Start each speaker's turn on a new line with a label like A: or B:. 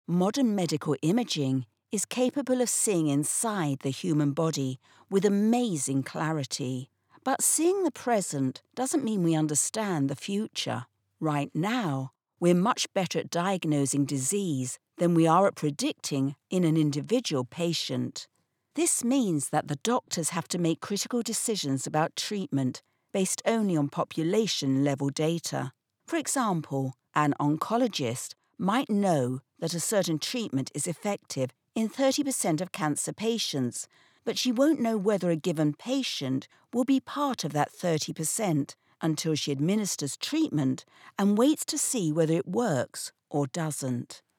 A: Modern medical imaging is capable of seeing inside the human body with amazing clarity. But seeing the present doesn't mean we understand the future. Right now, we're much better at diagnosing disease than we are at predicting in an individual patient. This means that the doctors have to make critical decisions about treatment based only on population-level data. For example, an oncologist might know that a certain treatment is effective in 30% of cancer patients, but she won't know whether a given patient will be part of that 30% until she administers treatment and waits to see whether it works or doesn't.